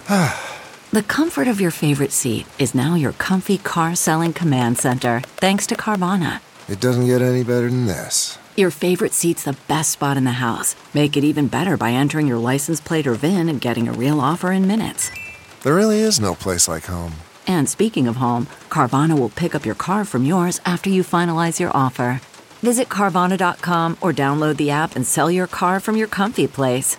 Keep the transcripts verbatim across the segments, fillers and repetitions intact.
The comfort of your favorite seat is now your comfy car-selling command center, thanks to Carvana. It doesn't get any better than this. Your favorite seat's the best spot in the house. Make it even better by entering your license plate or V I N and getting a real offer in minutes. There really is no place like home. And speaking of home, Carvana will pick up your car from yours after you finalize your offer. Visit Carvana dot com or download the app and sell your car from your comfy place.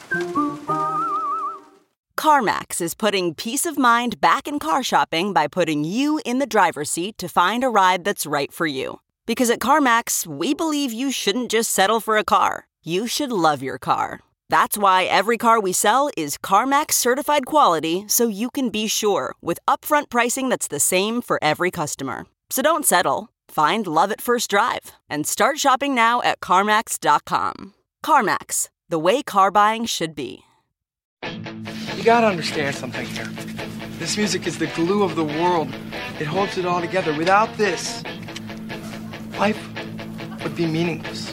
CarMax is putting peace of mind back in car shopping by putting you in the driver's seat to find a ride that's right for you. Because at CarMax, we believe you shouldn't just settle for a car. You should love your car. That's why every car we sell is CarMax certified quality, so you can be sure with upfront pricing that's the same for every customer. So don't settle. Find love at first drive and start shopping now at CarMax dot com. CarMax, the way car buying should be. You gotta understand something here. This music is the glue of the world. It holds it all together. Without this, life would be meaningless.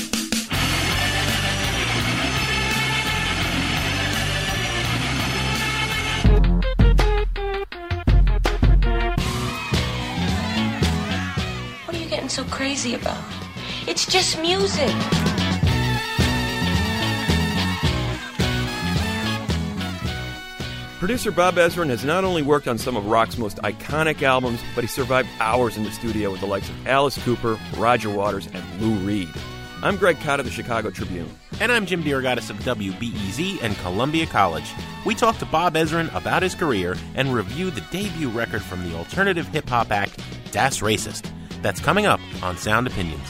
What are you getting so crazy about? It's just music. Producer Bob Ezrin has not only worked on some of rock's most iconic albums, but he survived hours in the studio with the likes of Alice Cooper, Roger Waters, and Lou Reed. I'm Greg Cotta of the Chicago Tribune. And I'm Jim DeRogatis of W B E Z and Columbia College. We talked to Bob Ezrin about his career and review the debut record from the alternative hip-hop act Das Racist. That's coming up on Sound Opinions.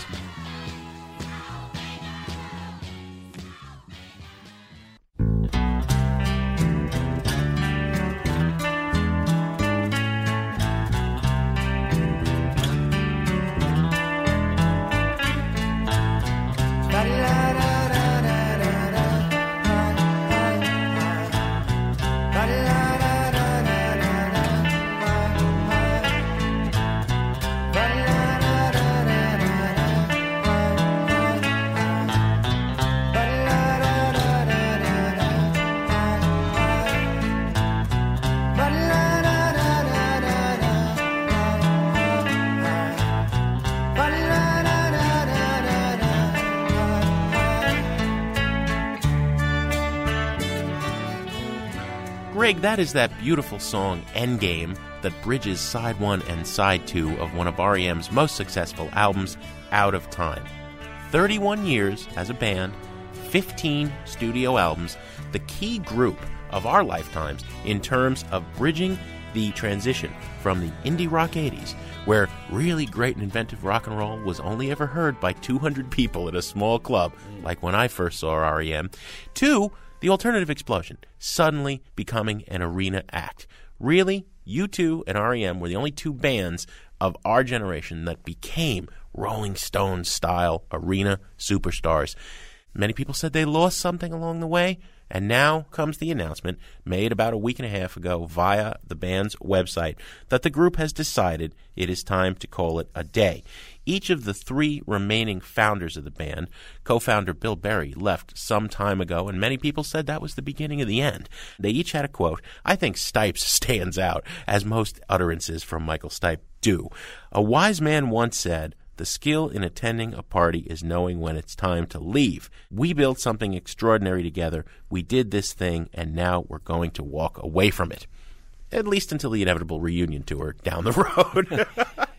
Greg, that is that beautiful song, Endgame, that bridges side one and side two of one of R E M's most successful albums, Out of Time. thirty-one years as a band, fifteen studio albums, the key group of our lifetimes in terms of bridging the transition from the indie rock eighties, where really great and inventive rock and roll was only ever heard by two hundred people at a small club, like when I first saw R E M, to the alternative explosion, suddenly becoming an arena act. Really, U two and R E M were the only two bands of our generation that became Rolling Stones-style arena superstars. Many people said they lost something along the way, and now comes the announcement made about a week and a half ago via the band's website that the group has decided it is time to call it a day. Each of the three remaining founders of the band, co-founder Bill Berry, left some time ago, and many people said that was the beginning of the end. They each had a quote. I think Stipe's stands out, as most utterances from Michael Stipe do. A wise man once said, "The skill in attending a party is knowing when it's time to leave. We built something extraordinary together. We did this thing, and now we're going to walk away from it." At least until the inevitable reunion tour down the road.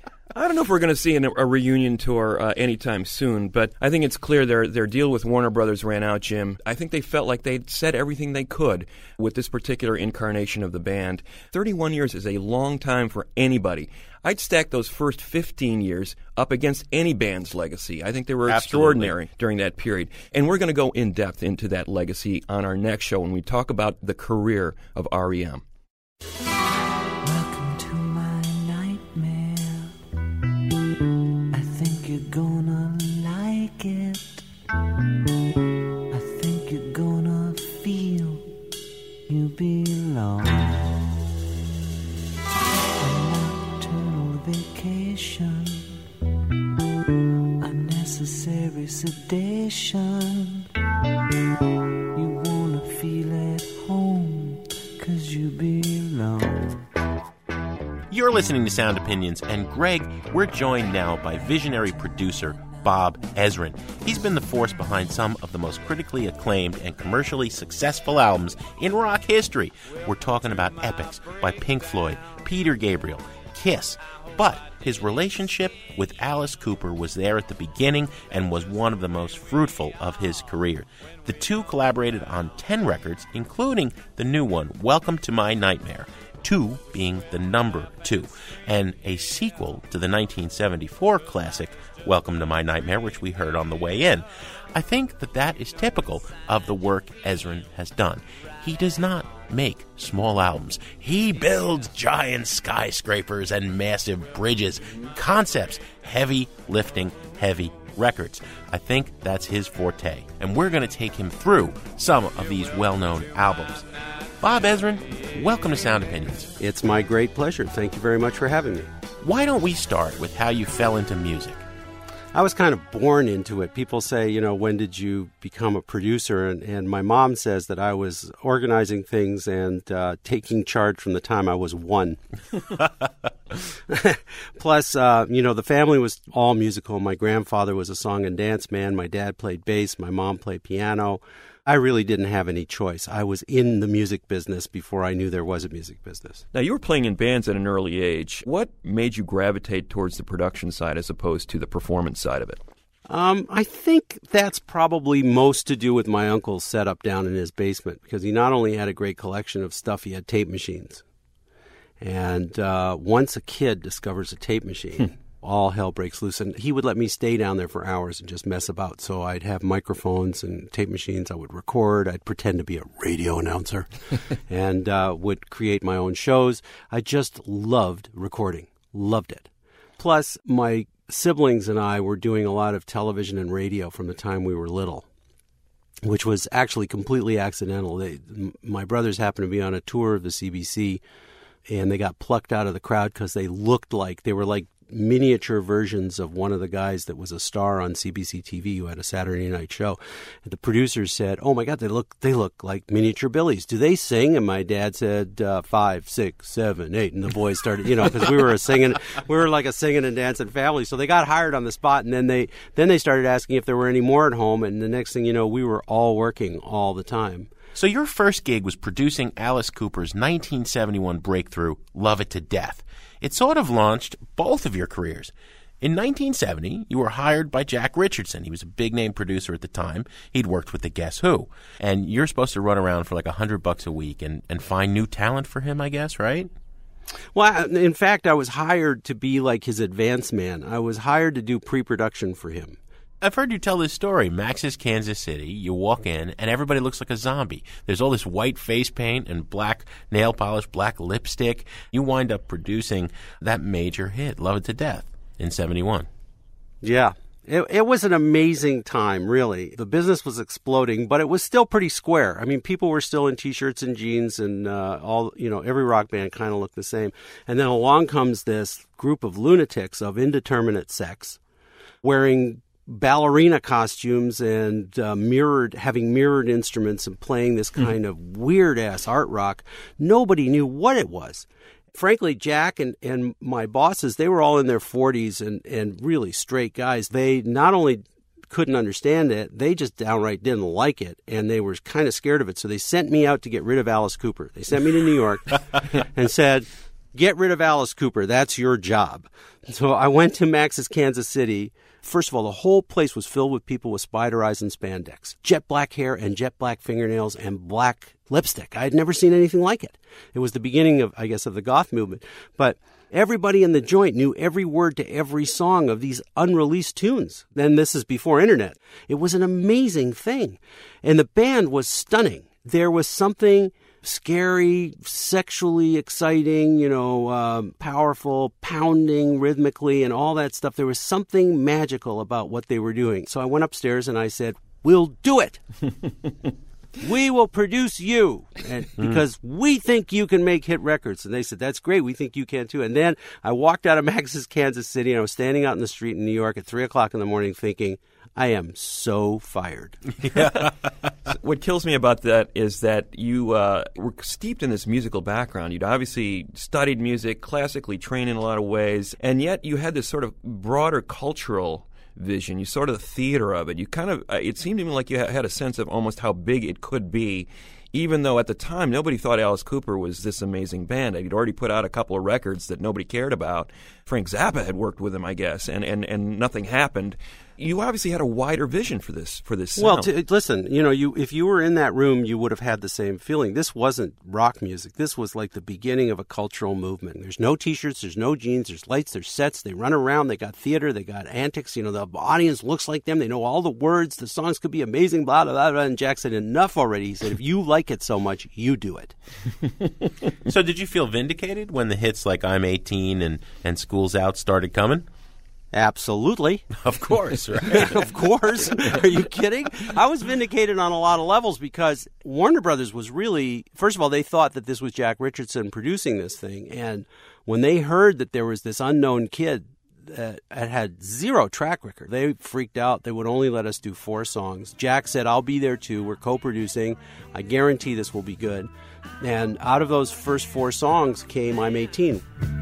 I don't know if we're going to see an, a reunion tour uh, anytime soon, but I think it's clear their their deal with Warner Brothers ran out, Jim. I think they felt like they'd said everything they could with this particular incarnation of the band. thirty-one years is a long time for anybody. I'd stack those first fifteen years up against any band's legacy. I think they were extraordinary Absolutely. during that period. And we're going to go in depth into that legacy on our next show when we talk about the career of R E M. Welcome to my nightmare. I think you're gonna like it. I think you're gonna feel you belong. A nocturnal vacation, unnecessary sedation. You wanna feel at home, 'cause you belong. You're listening to Sound Opinions, and Greg, we're joined now by visionary producer Bob Ezrin. He's been the force behind some of the most critically acclaimed and commercially successful albums in rock history. We're talking about epics by Pink Floyd, Peter Gabriel, Kiss. But his relationship with Alice Cooper was there at the beginning and was one of the most fruitful of his career. The two collaborated on ten records, including the new one, Welcome to My Nightmare, two being the number two, and a sequel to the nineteen seventy-four classic Welcome to My Nightmare, which we heard on the way in. I think that that is typical of the work Ezrin has done. He does not make small albums. He builds giant skyscrapers and massive bridges, concepts, heavy lifting, heavy records. I think that's his forte, and we're going to take him through some of these well-known albums. Bob Ezrin, welcome to Sound Opinions. It's my great pleasure. Thank you very much for having me. Why don't we start with how you fell into music? I was kind of born into it. People say, you know, when did you become a producer? And, and my mom says that I was organizing things and uh, taking charge from the time I was one. Plus, uh, you know, the family was all musical. My grandfather was a song and dance man. My dad played bass. My mom played piano. I really didn't have any choice. I was in the music business before I knew there was a music business. Now, you were playing in bands at an early age. What made you gravitate towards the production side as opposed to the performance side of it? Um, I think that's probably most to do with my uncle's setup down in his basement, because he not only had a great collection of stuff, he had tape machines. And uh, once a kid discovers a tape machine, all hell breaks loose. And he would let me stay down there for hours and just mess about. So I'd have microphones and tape machines. I would record. I'd pretend to be a radio announcer and uh, would create my own shows. I just loved recording. Loved it. Plus, my siblings and I were doing a lot of television and radio from the time we were little, which was actually completely accidental. They, my brothers happened to be on a tour of the C B C, and they got plucked out of the crowd because they looked like, they were like miniature versions of one of the guys that was a star on C B C T V who had a Saturday night show. And the producers said, "Oh my God, they look they look like miniature Billies. Do they sing?" And my dad said, uh, five, six, seven, eight. And the boys started, you know, because we were a singing, we were like a singing and dancing family. So they got hired on the spot, and then they then they started asking if there were any more at home. And the next thing you know, we were all working all the time. So your first gig was producing Alice Cooper's nineteen seventy-one breakthrough, Love It to Death. It sort of launched both of your careers. In nineteen seventy, you were hired by Jack Richardson. He was a big-name producer at the time. He'd worked with the Guess Who. And you're supposed to run around for like a hundred bucks a week and, and find new talent for him, I guess, right? Well, in fact, I was hired to be like his advance man. I was hired to do pre-production for him. I've heard you tell this story. Max's Kansas City, you walk in, and everybody looks like a zombie. There's all this white face paint and black nail polish, black lipstick. You wind up producing that major hit, Love It to Death, in seventy-one. Yeah. It, it was an amazing time, really. The business was exploding, but it was still pretty square. I mean, people were still in T-shirts and jeans, and uh, all, you know, every rock band kind of looked the same. And then along comes this group of lunatics of indeterminate sex, wearing ballerina costumes and uh, mirrored, having mirrored instruments and playing this kind mm. of weird-ass art rock. Nobody knew what it was. Frankly, Jack and, and my bosses, they were all in their forties and, and really straight guys. They not only couldn't understand it, they just downright didn't like it, and they were kind of scared of it. So they sent me out to get rid of Alice Cooper. They sent me to New York and said, "Get rid of Alice Cooper. That's your job." So I went to Max's Kansas City. First of all, the whole place was filled with people with spider eyes and spandex, jet black hair and jet black fingernails and black lipstick. I had never seen anything like it. It was the beginning of, I guess, of the goth movement. But everybody in the joint knew every word to every song of these unreleased tunes. Then this is before internet. It was an amazing thing. And the band was stunning. There was something scary, sexually exciting, you know, um, powerful, pounding rhythmically and all that stuff. There was something magical about what they were doing. So I went upstairs and I said, "We'll do it." We will produce you and because we think you can make hit records. And they said, that's great. We think you can too. And then I walked out of Max's Kansas City and I was standing out in the street in New York at three o'clock in the morning thinking, I am so fired. Yeah. What kills me about that is that you uh, were steeped in this musical background. You'd obviously studied music, classically trained in a lot of ways, and yet you had this sort of broader cultural vision. You sort of the theater of it. You kind of, uh, it seemed to me like you had a sense of almost how big it could be, even though at the time nobody thought Alice Cooper was this amazing band. He'd already put out a couple of records that nobody cared about. Frank Zappa had worked with him, I guess, and, and, and nothing happened. You obviously had a wider vision for this for this sound. Well, to, listen, you know, you if you were in that room, you would have had the same feeling. This wasn't rock music. This was like the beginning of a cultural movement. There's no T-shirts, there's no jeans, there's lights, there's sets. They run around, they got theater, they got antics. You know, the audience looks like them. They know all the words. The songs could be amazing, blah, blah, blah, blah. And Jack said, enough already. He said, if you like it so much, you do it. So did you feel vindicated when the hits like I'm eighteen and, and School's Out started coming? Absolutely. Of course, right? Of course. Are you kidding? I was vindicated on a lot of levels because Warner Brothers was really, first of all, they thought that this was Jack Richardson producing this thing. And when they heard that there was this unknown kid that had zero track record, they freaked out. They would only let us do four songs. Jack said, I'll be there too. We're co-producing. I guarantee this will be good. And out of those first four songs came I'm eighteen.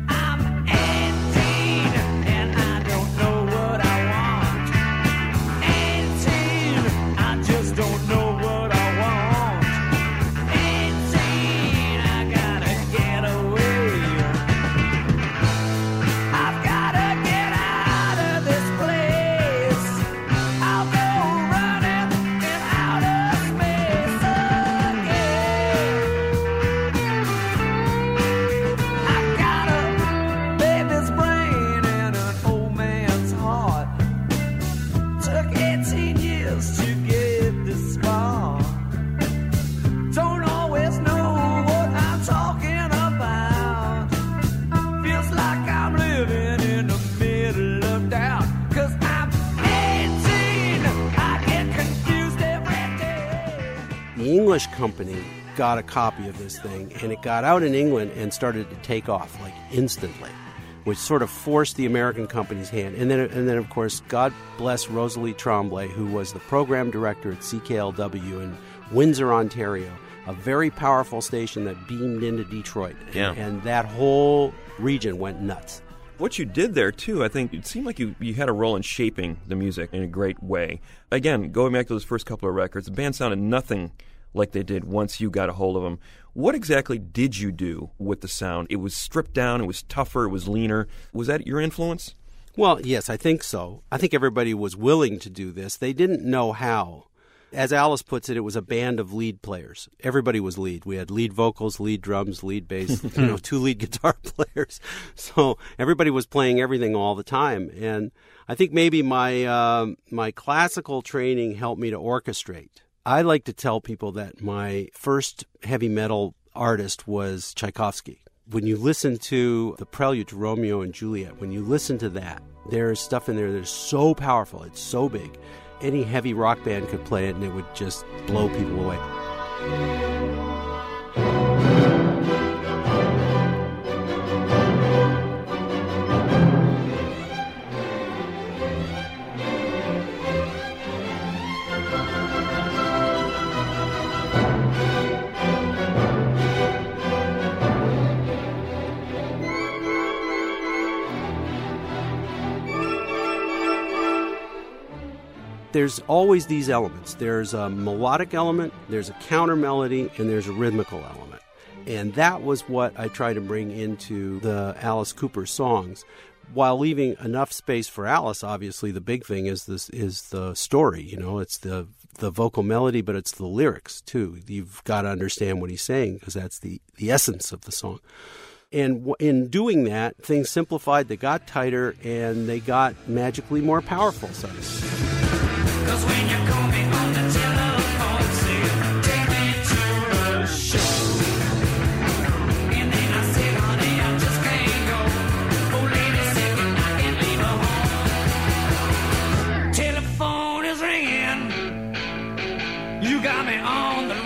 English company got a copy of this thing, and it got out in England and started to take off, like, instantly, which sort of forced the American company's hand. And then, and then of course, God bless Rosalie Tremblay, who was the program director at C K L W in Windsor, Ontario, a very powerful station that beamed into Detroit. Yeah. And, and that whole region went nuts. What you did there, too, I think it seemed like you, you had a role in shaping the music in a great way. Again, going back to those first couple of records, the band sounded nothing like they did once you got a hold of them. What exactly did you do with the sound? It was stripped down, it was tougher, it was leaner. Was that your influence? Well, yes, I think so. I think everybody was willing to do this. They didn't know how. As Alice puts it, it was a band of lead players. Everybody was lead. We had lead vocals, lead drums, lead bass, you know, two lead guitar players. So everybody was playing everything all the time. And I think maybe my uh, my classical training helped me to orchestrate. I like to tell people that my first heavy metal artist was Tchaikovsky. When you listen to the prelude to Romeo and Juliet, when you listen to that, there's stuff in there that is so powerful, it's so big. Any heavy rock band could play it and it would just blow people away. There's always these elements. There's a melodic element, there's a counter melody, and there's a rhythmical element. And that was what I try to bring into the Alice Cooper songs, while leaving enough space for Alice. Obviously, the big thing is this is the story. You know, it's the the vocal melody, but it's the lyrics too. You've got to understand what he's saying because that's the the essence of the song. And in doing that, things simplified, they got tighter, and they got magically more powerful suddenly. 'Cause when you call me on the telephone, say, take me to the show. And then I say, honey, I just can't go. Oh, lady, say goodnight and leave her home. Telephone is ringing. You got me on the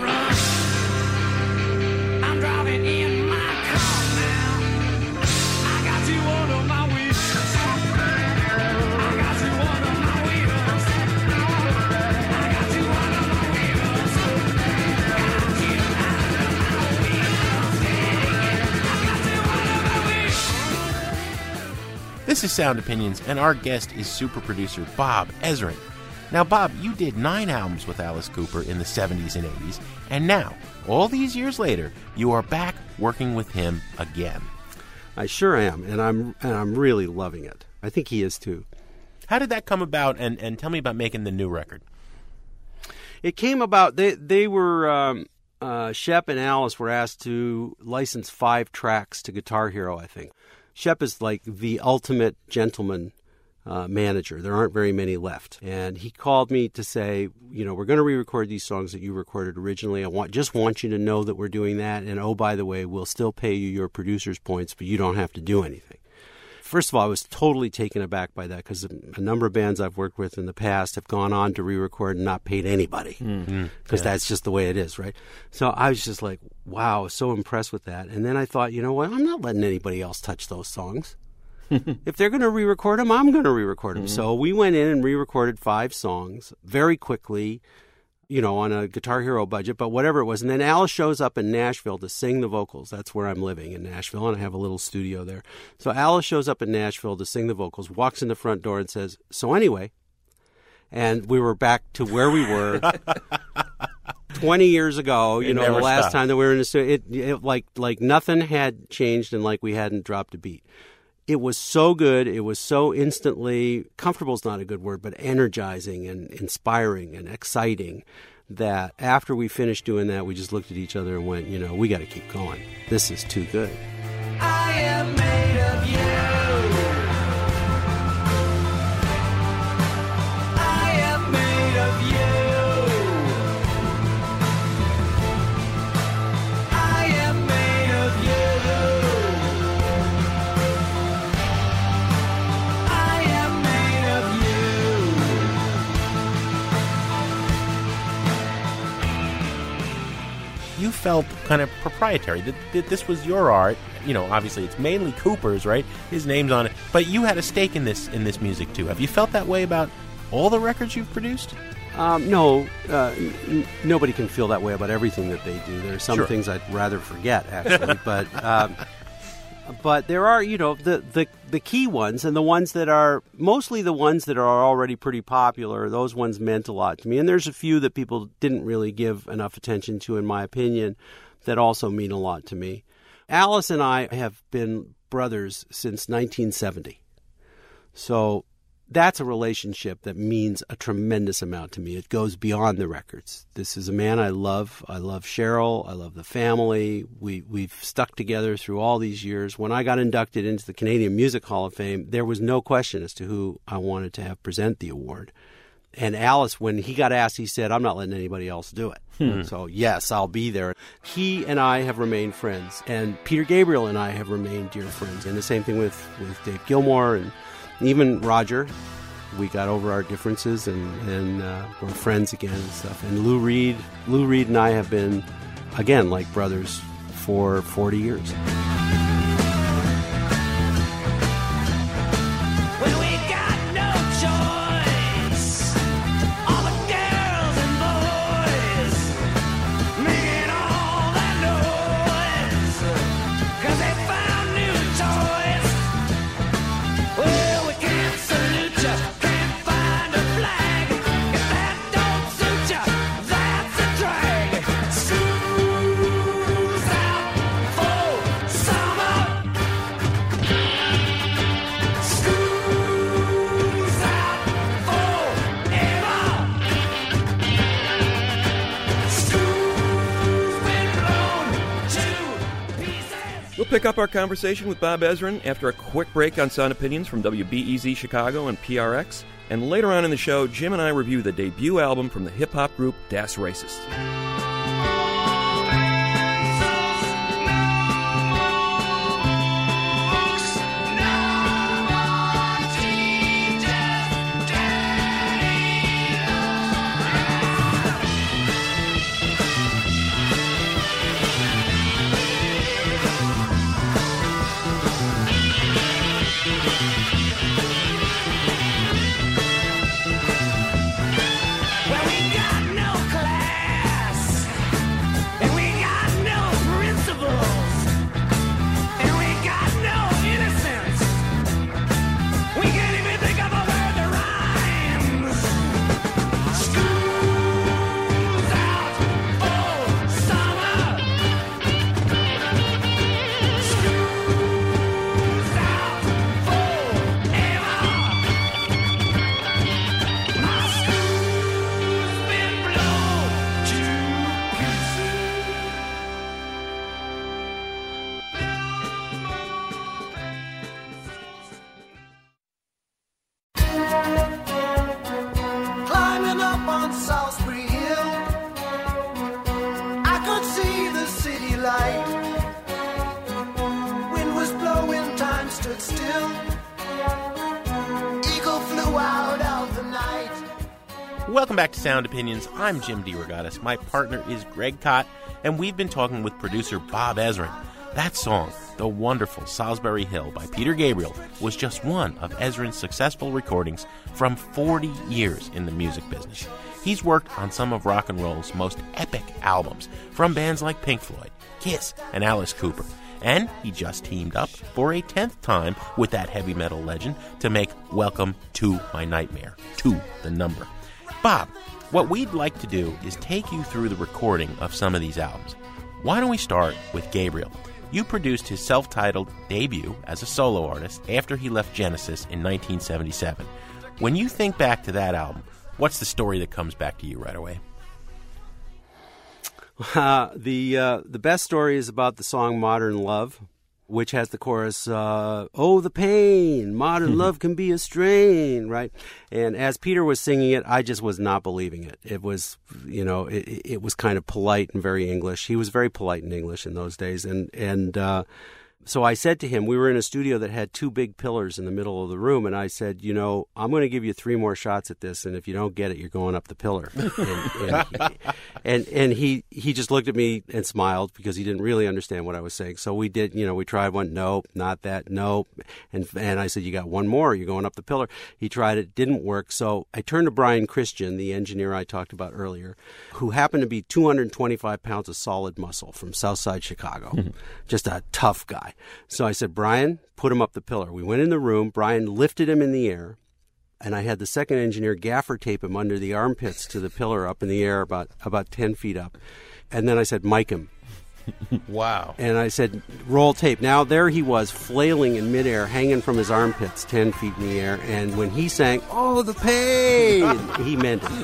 This is Sound Opinions, and our guest is super producer Bob Ezrin. Now, Bob, you did nine albums with Alice Cooper in the seventies and eighties, and now, all these years later, you are back working with him again. I sure am, and I'm and I'm really loving it. I think he is too. How did that come about, and, and tell me about making the new record? It came about, they, they were, um, uh, Shep and Alice were asked to license five tracks to Guitar Hero, I think. Shep is like the ultimate gentleman uh, manager. There aren't very many left. And he called me to say, you know, we're going to re-record these songs that you recorded originally. I want just want you to know that we're doing that. And oh, by the way, we'll still pay you your producer's points, but you don't have to do anything. First of all, I was totally taken aback by that because a number of bands I've worked with in the past have gone on to re-record and not paid anybody because mm-hmm. yeah. that's just the way it is, right? So I was just like, wow, so impressed with that. And then I thought, you know what? I'm not letting anybody else touch those songs. If they're going to re-record them, I'm going to re-record them. Mm-hmm. So we went in and re-recorded five songs very quickly, you know, on a Guitar Hero budget, but whatever it was. And then Alice shows up in Nashville to sing the vocals. That's where I'm living, in Nashville, and I have a little studio there. So Alice shows up in Nashville to sing the vocals, walks in the front door and says, so anyway, and we were back to where we were twenty years ago, you it know, the last stopped. time that we were in the studio. It, it, like, like nothing had changed and like we hadn't dropped a beat. It was so good. It was so instantly, comfortable is not a good word, but energizing and inspiring and exciting that after we finished doing that, we just looked at each other and went, you know, we got to keep going. This is too good. I am made of you. I am made of you. I am made of you. You felt kind of proprietary, that, that this was your art. You know, obviously it's mainly Cooper's, right? His name's on it. But you had a stake in this in this music, too. Have you felt that way about all the records you've produced? Um, no, uh, n- nobody can feel that way about everything that they do. There are some Sure. things I'd rather forget, actually. but um, but there are, you know, the, the, the key ones, and the ones that are, mostly the ones that are already pretty popular, those ones meant a lot to me. And there's a few that people didn't really give enough attention to, in my opinion, that also mean a lot to me. Alice and I have been brothers since nineteen seventy. So that's a relationship that means a tremendous amount to me. It goes beyond the records. This is a man I love. I love Cheryl. I love the family. We, we've stuck together through all these years. When I got inducted into the Canadian Music Hall of Fame, there was no question as to who I wanted to have present the award. And Alice, when he got asked, he said, I'm not letting anybody else do it. Hmm. So, yes, I'll be there. He and I have remained friends. And Peter Gabriel and I have remained dear friends. And the same thing with, with Dave Gilmour and even Roger. We got over our differences and, and uh, we're friends again and stuff. And Lou Reed, Lou Reed and I have been, again, like brothers for forty years. We'll pick up our conversation with Bob Ezrin after a quick break on Sound Opinions from W B E Z Chicago and P R X. And later on in the show, Jim and I review the debut album from the hip-hop group Das Racist. Well, we got no class. Welcome back to Sound Opinions. I'm Jim DeRogatis. My partner is Greg Kot, and we've been talking with producer Bob Ezrin. That song, The Wonderful Salisbury Hill by Peter Gabriel, was just one of Ezrin's successful recordings from forty years in the music business. He's worked on some of rock and roll's most epic albums from bands like Pink Floyd, Kiss, and Alice Cooper. And he just teamed up for a tenth time with that heavy metal legend to make Welcome to My Nightmare, to the number. Bob, what we'd like to do is take you through the recording of some of these albums. Why don't we start with Gabriel? You produced his self-titled debut as a solo artist after he left Genesis in nineteen seventy-seven. When you think back to that album, what's the story that comes back to you right away? Uh, the uh, the best story is about the song Modern Love, which has the chorus, uh, oh, the pain, modern love can be a strain, right? And as Peter was singing it, I just was not believing it. It was, you know, it, it was kind of polite and very English. He was very polite in English in those days. And, and uh, so I said to him, we were in a studio that had two big pillars in the middle of the room, and I said, you know, I'm going to give you three more shots at this, and if you don't get it, you're going up the pillar. And, and, and, and he, he just looked at me and smiled because he didn't really understand what I was saying. So we did, you know, we tried one, nope, not that, nope. And, and I said, you got one more, you're going up the pillar. He tried it, didn't work. So I turned to Brian Christian, the engineer I talked about earlier, who happened to be two hundred twenty-five pounds of solid muscle from Southside Chicago, just a tough guy. So I said, Brian, put him up the pillar. We went in the room. Brian lifted him in the air, and I had the second engineer gaffer tape him under the armpits to the pillar up in the air about, about ten feet up. And then I said, mic him. Wow. And I said, roll tape. Now there he was, flailing in midair, hanging from his armpits ten feet in the air. And when he sang, oh, the pain, he meant it.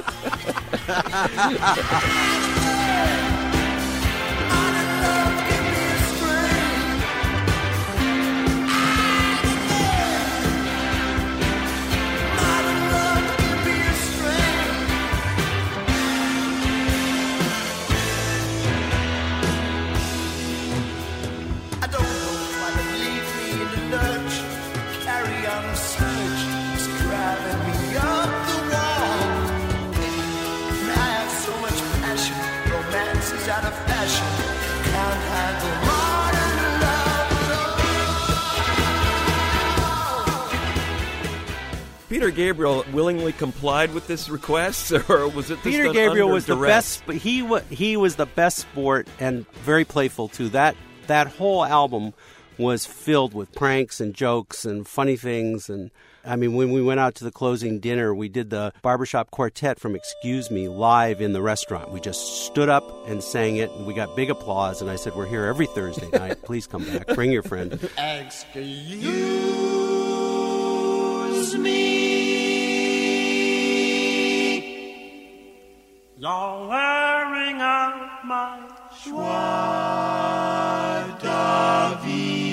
Out of fashion, can't handle modern love. Peter Gabriel willingly complied with this request, or was it? Peter Gabriel was the best. He was he was the best sport and very playful too. That that whole album was filled with pranks and jokes and funny things. And I mean, when we went out to the closing dinner, we did the barbershop quartet from Excuse Me live in the restaurant. We just stood up and sang it, and we got big applause. And I said, we're here every Thursday night. Please come back. Bring your friend. Excuse me. You're wearing out my joie de vivre.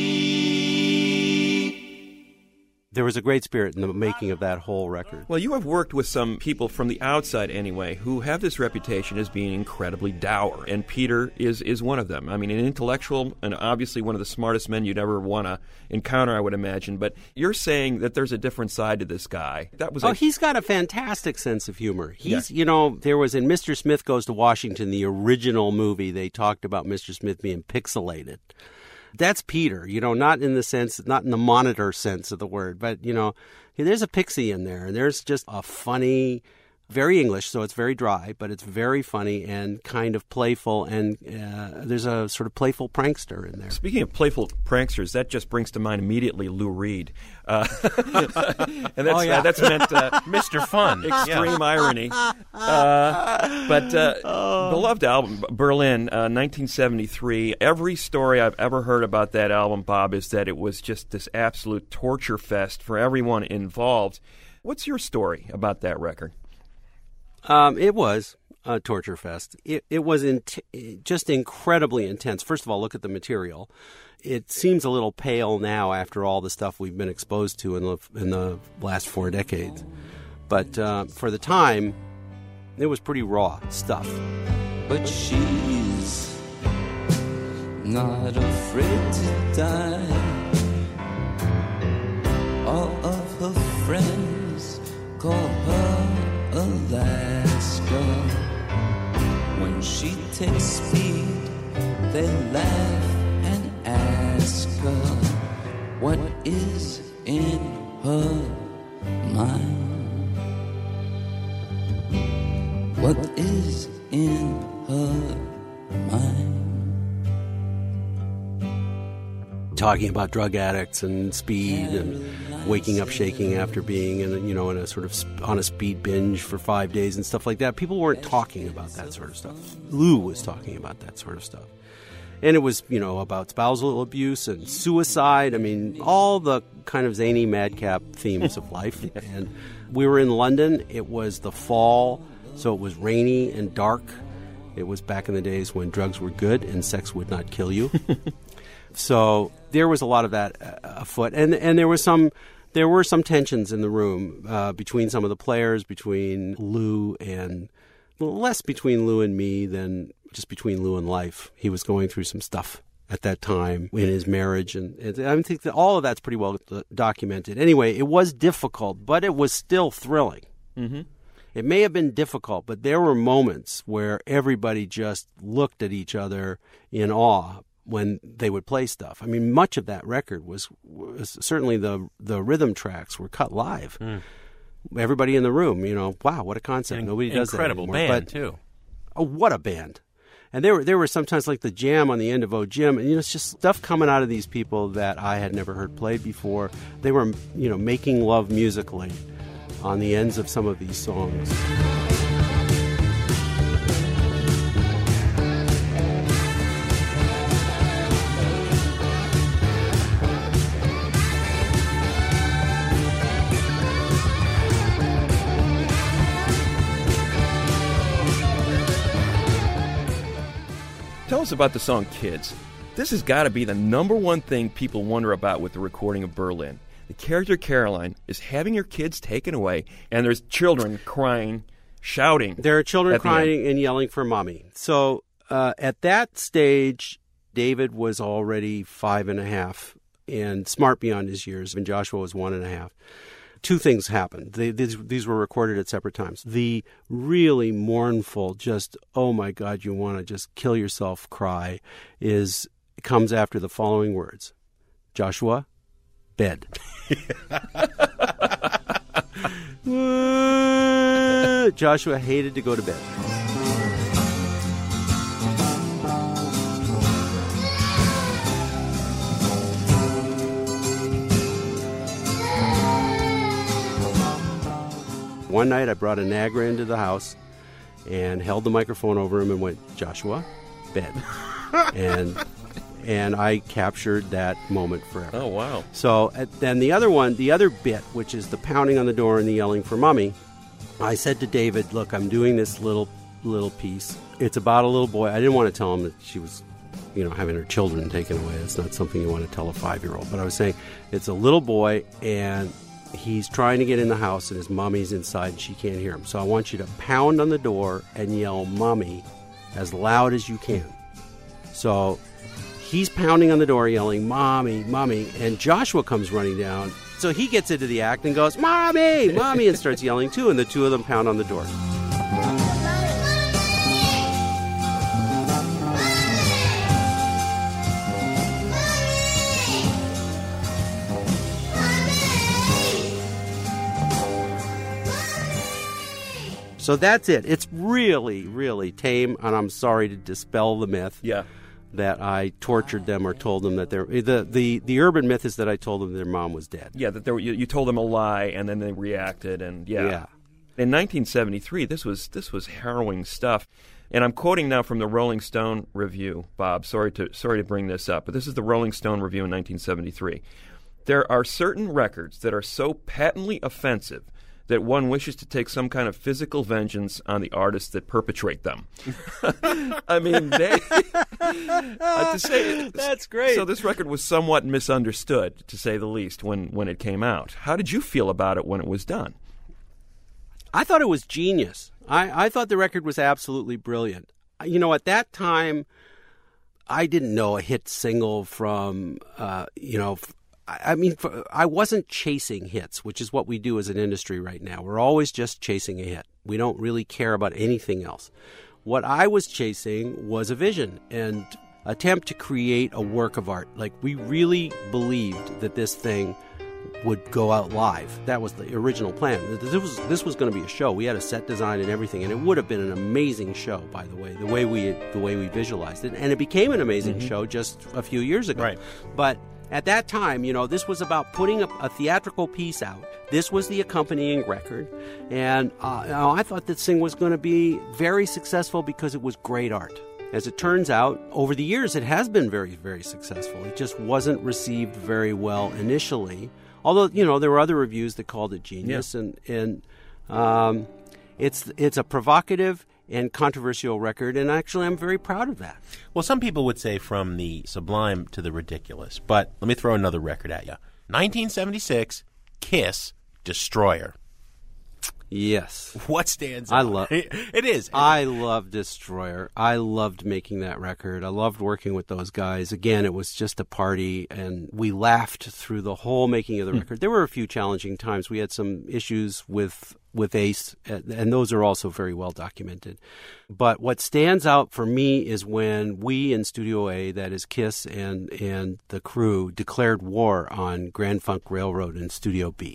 There was a great spirit in the making of that whole record. Well, you have worked with some people from the outside anyway who have this reputation as being incredibly dour, and Peter is, is one of them. I mean, an intellectual and obviously one of the smartest men you'd ever want to encounter, I would imagine. But you're saying that there's a different side to this guy. That was Oh, a... he's got a fantastic sense of humor. He's, Yeah. you know, there was in Mister Smith Goes to Washington, the original movie, they talked about Mister Smith being pixelated. That's Peter, you know, not in the sense, not in the monitor sense of the word, but, you know, there's a pixie in there, and there's just a funny, very English, so it's very dry, but it's very funny and kind of playful, and uh, there's a sort of playful prankster in there. Speaking of playful pranksters, that just brings to mind immediately Lou Reed. Uh, and that's, Oh, yeah. uh, that's meant uh, Mister Fun. extreme irony. Uh, but uh, beloved album, Berlin, uh, nineteen seventy-three. Every story I've ever heard about that album, Bob, is that it was just this absolute torture fest for everyone involved. What's your story about that record? Um, it was a torture fest. It, it was in just incredibly intense. First of all, look at the material. It seems a little pale now after all the stuff we've been exposed to in the, in the last four decades. But uh, for the time, it was pretty raw stuff. But she's not afraid to die. All of her friends call her a Alaska. When she takes speed, they laugh and ask her what is in her mind. What is in her mind? Talking about drug addicts and speed and waking up shaking after being in a, you know in a sort of sp- on a speed binge for five days and stuff like that. People weren't talking about that sort of stuff. Lou was talking about that sort of stuff. And it was, you know, about spousal abuse and suicide. I mean, all the kind of zany madcap themes of life. And we were in London. It was the fall, so it was rainy and dark. It was back in the days when drugs were good and sex would not kill you. So there was a lot of that uh, afoot, and and there was some there were some tensions in the room uh, between some of the players, between Lou and less between Lou and me than just between Lou and life. He was going through some stuff at that time in his marriage, and, and I think that all of that's pretty well documented. Anyway, it was difficult, but it was still thrilling. Mm-hmm. It may have been difficult, but there were moments where everybody just looked at each other in awe when they would play stuff. I mean, much of that record was, was certainly the the rhythm tracks were cut live. Mm. Everybody in the room, you know, wow, what a concept. An Nobody does that incredible anymore. band, but, too. Oh, what a band. And there were, there were sometimes like the jam on the end of Oh Jim, and you know, it's just stuff coming out of these people that I had never heard played before. They were, you know, making love musically on the ends of some of these songs. Tell us about the song Kids. This has got to be the number one thing people wonder about with the recording of Berlin. The character Caroline is having her kids taken away, and there's children crying, shouting. There are children crying and and yelling for mommy. So uh, at that stage, David was already five and a half and smart beyond his years, and Joshua was one and a half. Two things happened. They, these, these were recorded at separate times. The really mournful, just, oh my God, you want to just kill yourself cry is comes after the following words. Joshua, bed. Joshua hated to go to bed. One night I brought a Nagra into the house and held the microphone over him and went, Joshua, bed. and and I captured that moment forever. Oh, wow. So then the other one, the other bit, which is the pounding on the door and the yelling for mommy, I said to David, look, I'm doing this little little piece. It's about a little boy. I didn't want to tell him that she was, you know, having her children taken away. It's not something you want to tell a five-year-old. But I was saying it's a little boy, and he's trying to get in the house, and his mommy's inside, and she can't hear him. So I want you to pound on the door and yell mommy as loud as you can. So he's pounding on the door, yelling mommy, mommy, and Joshua comes running down. So he gets into the act and goes, mommy, mommy, and starts yelling too, and the two of them pound on the door. So that's it. It's really, really tame, and I'm sorry to dispel the myth yeah. that I tortured them or told them that they're... The, the, the urban myth is that I told them their mom was dead. Yeah, that there, you, you told them a lie, and then they reacted, and yeah. Yeah. In nineteen seventy-three, this was this was harrowing stuff. And I'm quoting now from the Rolling Stone review, Bob. Sorry to sorry to bring this up, but this is the Rolling Stone review in nineteen seventy-three. There are certain records that are so patently offensive that one wishes to take some kind of physical vengeance on the artists that perpetrate them. I mean, they... uh, to say, That's great. So this record was somewhat misunderstood, to say the least, when, when it came out. How did you feel about it when it was done? I thought it was genius. I, I thought the record was absolutely brilliant. You know, at that time, I didn't know a hit single from, uh, you know... I mean, I wasn't chasing hits, which is what we do as an industry right now. We're always just chasing a hit. We don't really care about anything else. What I was chasing was a vision and attempt to create a work of art. Like, we really believed that this thing would go out live. That was the original plan. This was this was going to be a show. We had a set design and everything, and it would have been an amazing show, by the way, the way we the way we visualized it. And it became an amazing mm-hmm. show just a few years ago. Right. But at that time, you know, this was about putting a, a theatrical piece out. This was the accompanying record. And uh, you know, I thought this thing was going to be very successful because it was great art. As it turns out, over the years, it has been very, very successful. It just wasn't received very well initially. Although, you know, there were other reviews that called it genius. Yeah. And, and um, it's it's a provocative and controversial record, and actually I'm very proud of that. Well, some people would say from the sublime to the ridiculous, but let me throw another record at you. nineteen seventy-six, Kiss, Destroyer. Yes. What stands out? I love it. Is. I love Destroyer. I loved making that record. I loved working with those guys. Again, it was just a party, and we laughed through the whole making of the record. There were a few challenging times. We had some issues with with Ace, and those are also very well documented. But what stands out for me is when we in Studio A, that is Kiss and and the crew, declared war on Grand Funk Railroad in Studio B.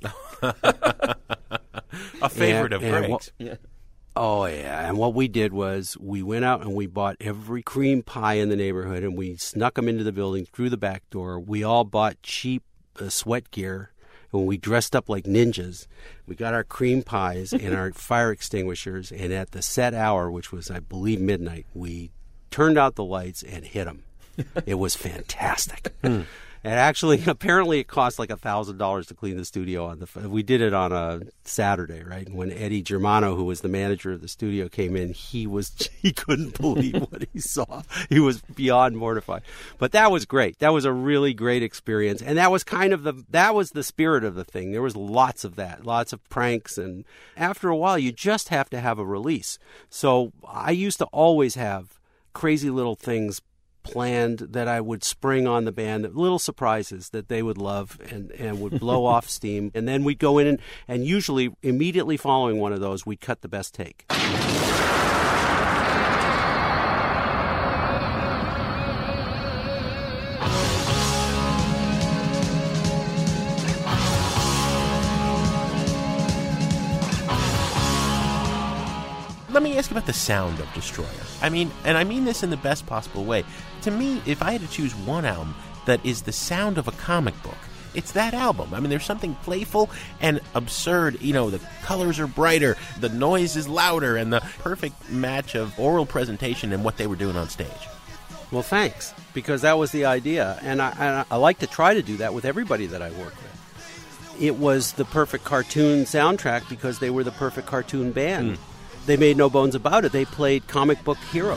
A favorite and, of Greg's. What, yeah. Oh, yeah. And what we did was we went out and we bought every cream pie in the neighborhood, and we snuck them into the building through the back door. We all bought cheap uh, sweat gear, and we dressed up like ninjas. We got our cream pies and our fire extinguishers, and at the set hour, which was, I believe, midnight, we turned out the lights and hit them. It was fantastic. And actually, apparently, it cost like a thousand dollars to clean the studio. On the we did it on a Saturday, right? And when Eddie Germano, who was the manager of the studio, came in, he was he couldn't believe what he saw. He was beyond mortified. But that was great. That was a really great experience, and that was kind of the that was the spirit of the thing. There was lots of that, lots of pranks, and after a while, you just have to have a release. So I used to always have crazy little things planned that I would spring on the band, little surprises that they would love and, and would blow off steam. And then we'd go in and, and usually immediately following one of those, we'd cut the best take. Let me ask you about the sound of Destroyer. I mean, and I mean this in the best possible way. To me, if I had to choose one album that is the sound of a comic book, it's that album. I mean, there's something playful and absurd. You know, the colors are brighter, the noise is louder, and the perfect match of oral presentation and what they were doing on stage. Well, thanks, because that was the idea. And I, and I like to try to do that with everybody that I work with. It was the perfect cartoon soundtrack because they were the perfect cartoon band. Mm. They made no bones about it. They played comic book heroes.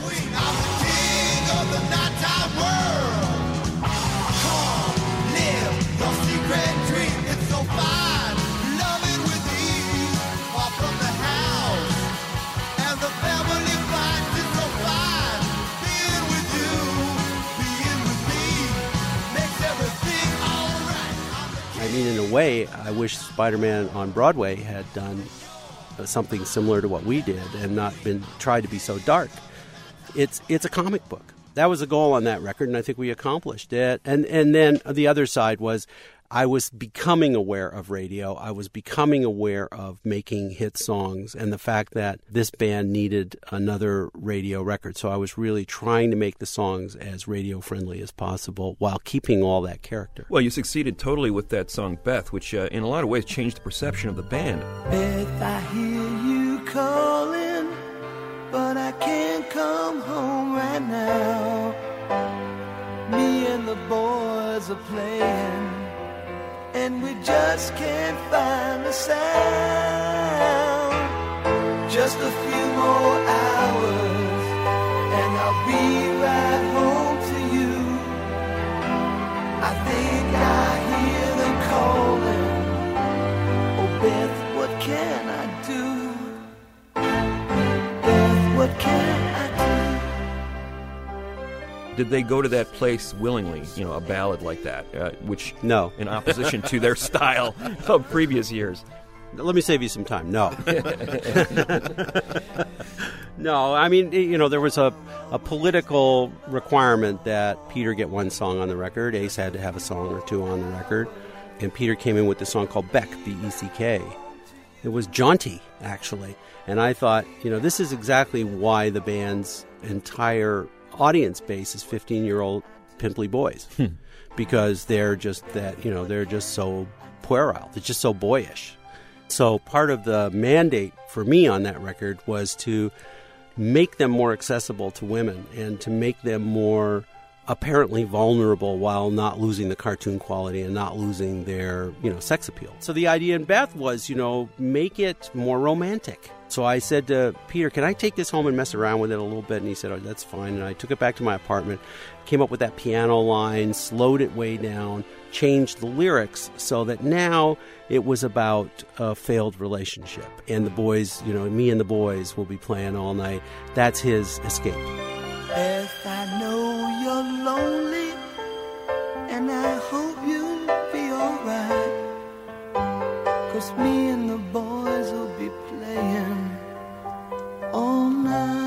I mean, in a way, I wish Spider-Man on Broadway had done something similar to what we did and not been tried to be so dark. It's it's a comic book. That was the goal on that record, and I think we accomplished it. And and then the other side was I was becoming aware of radio. I was becoming aware of making hit songs and the fact that this band needed another radio record. So I was really trying to make the songs as radio-friendly as possible while keeping all that character. Well, you succeeded totally with that song, Beth, which uh, in a lot of ways changed the perception of the band. Beth, I hear you calling, but I can't come home right now. Me and the boys are playing, and we just can't find a sound. Just a few more hours, and I'll be right home to you. I think I hear them calling. Oh, Beth, what can I do? Beth, what can I do? Did they go to that place willingly, you know, a ballad like that, uh, which, no, in opposition to their style of previous years? Let me save you some time. No. No, I mean, you know, there was a, a political requirement that Peter get one song on the record. Ace had to have a song or two on the record. And Peter came in with this song called Beck, B E C K. It was jaunty, actually. And I thought, you know, this is exactly why the band's entire audience base is fifteen-year-old pimply boys. Hmm. Because they're just that, you know, they're just so puerile. They're just so boyish. So part of the mandate for me on that record was to make them more accessible to women and to make them more apparently vulnerable while not losing the cartoon quality and not losing their, you know, sex appeal. So the idea in Beth was, you know, make it more romantic. So I said to Peter, can I take this home and mess around with it a little bit? And he said, oh, that's fine. And I took it back to my apartment, came up with that piano line, slowed it way down, changed the lyrics so that now it was about a failed relationship. And the boys, you know, me and the boys will be playing all night. That's his escape. Beth, I know you're lonely, and I hope you'll be alright, 'cause me and the boys will be playing all night.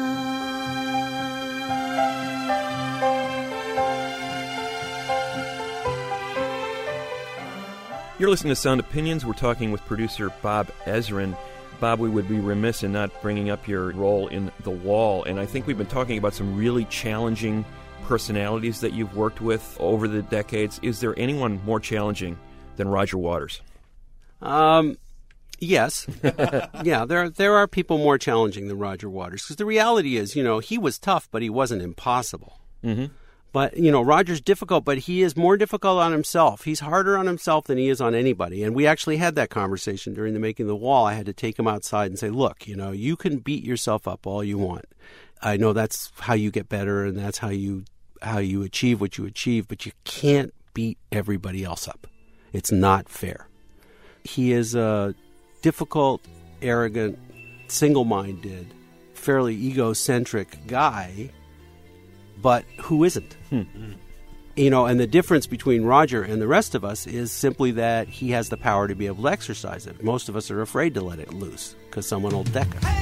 You're listening to Sound Opinions. We're talking with producer Bob Ezrin. Bob, we would be remiss in not bringing up your role in The Wall, and I think we've been talking about some really challenging personalities that you've worked with over the decades. Is there anyone more challenging than Roger Waters? Um, yes. yeah, there there are people more challenging than Roger Waters, because the reality is, you know, he was tough, but he wasn't impossible. Mm-hmm. But, you know, Roger's difficult, but he is more difficult on himself. He's harder on himself than he is on anybody. And we actually had that conversation during the making of The Wall. I had to take him outside and say, look, you know, you can beat yourself up all you want. I know that's how you get better and that's how you how you achieve what you achieve, but you can't beat everybody else up. It's not fair. He is a difficult, arrogant, single-minded, fairly egocentric guy, but who isn't? Hmm. You know, and the difference between Roger and the rest of us is simply that he has the power to be able to exercise it. Most of us are afraid to let it loose because someone will deck us.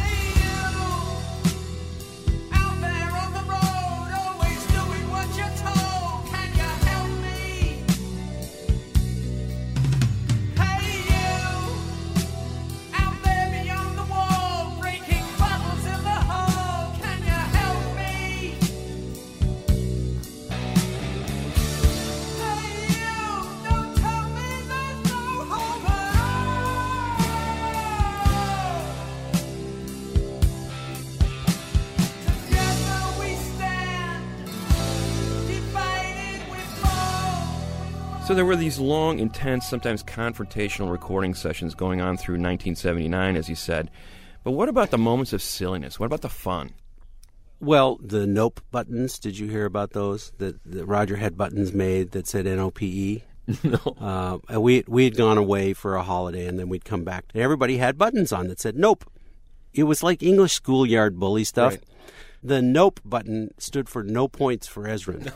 So there were these long, intense, sometimes confrontational recording sessions going on through nineteen seventy-nine, as you said. But what about the moments of silliness? What about the fun? Well, the Nope buttons, did you hear about those? That, that Roger had buttons made that said N O P E? No. Uh, we, we had gone away for a holiday, and then we'd come back. And everybody had buttons on that said Nope. It was like English schoolyard bully stuff. Right. The Nope button stood for no points for Ezrin.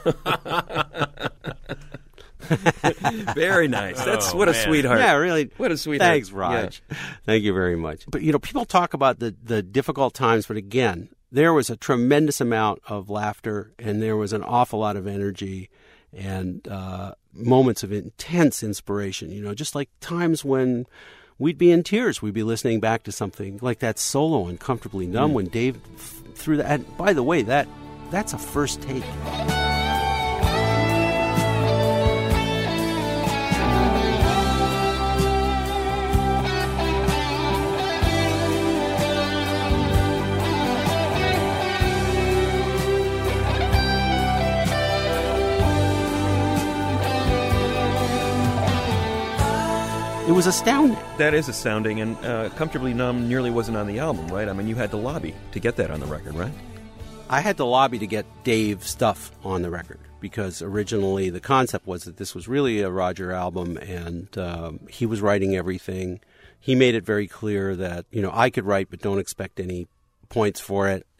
Very nice. That's Oh, what a man. sweetheart. Yeah, really. What a sweetheart. Thanks, Raj. Yeah. Thank you very much. But, you know, people talk about the, the difficult times, but again, there was a tremendous amount of laughter and there was an awful lot of energy and uh, moments of intense inspiration, you know, just like times when we'd be in tears. We'd be listening back to something like that solo on Comfortably Numb mm. when Dave f- threw that. And by the way, that that's a first take. It was astounding. That is astounding, and uh, Comfortably Numb nearly wasn't on the album, right? I mean, you had to lobby to get that on the record, right? I had to lobby to get Dave stuff on the record because originally the concept was that this was really a Roger album, and um, he was writing everything. He made it very clear that, you know, I could write, but don't expect any points for it.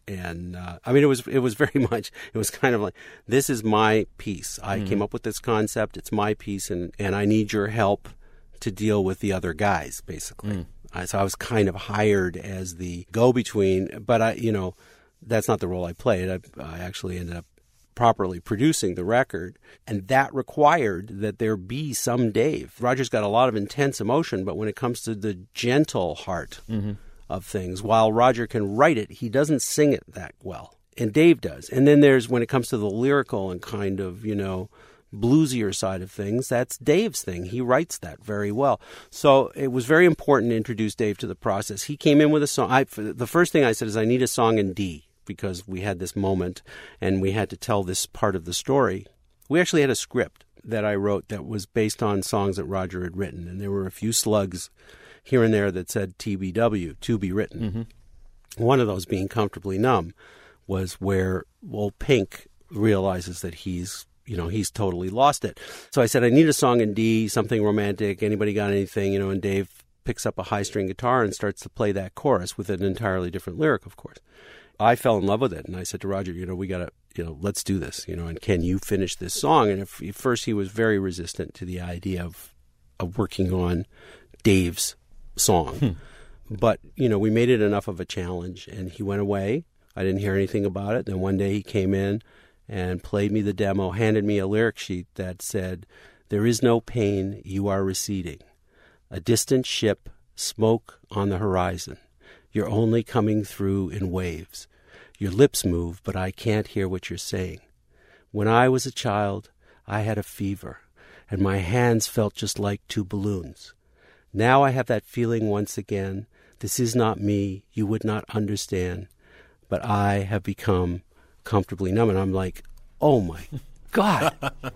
And uh, I mean, it was it was very much, it was kind of like, this is my piece. I mm-hmm. came up with this concept. It's my piece, and, and I need your help to deal with the other guys, basically. Mm. I, so I was kind of hired as the go-between, but I, you know, that's not the role I played. I, I actually ended up properly producing the record, and that required that there be some Dave. Roger's got a lot of intense emotion, but when it comes to the gentle heart mm-hmm. of things, while Roger can write it, he doesn't sing it that well, and Dave does. And then there's, when it comes to the lyrical and kind of, you know, bluesier side of things, that's Dave's thing. He writes that very well. So it was very important to introduce Dave to the process. He came in with a song. I, the first thing I said is, I need a song in D, because we had this moment and we had to tell this part of the story. We actually had a script that I wrote that was based on songs that Roger had written, and there were a few slugs here and there that said T B W, to be written. Mm-hmm. One of those being Comfortably Numb was where, well, Pink realizes that he's, you know, he's totally lost it. So I said, I need a song in D, something romantic. Anybody got anything? You know, and Dave picks up a high-string guitar and starts to play that chorus with an entirely different lyric, of course. I fell in love with it, and I said to Roger, you know, we got to, you know, let's do this, you know, and can you finish this song? And if, at first he was very resistant to the idea of, of working on Dave's song. Hmm. But, you know, we made it enough of a challenge, and he went away. I didn't hear anything about it. Then one day he came in and played me the demo, handed me a lyric sheet that said, there is no pain, you are receding. A distant ship, smoke on the horizon. You're only coming through in waves. Your lips move, but I can't hear what you're saying. When I was a child, I had a fever, and my hands felt just like two balloons. Now I have that feeling once again. This is not me. You would not understand. But I have become comfortably numb. And I'm like, oh my God.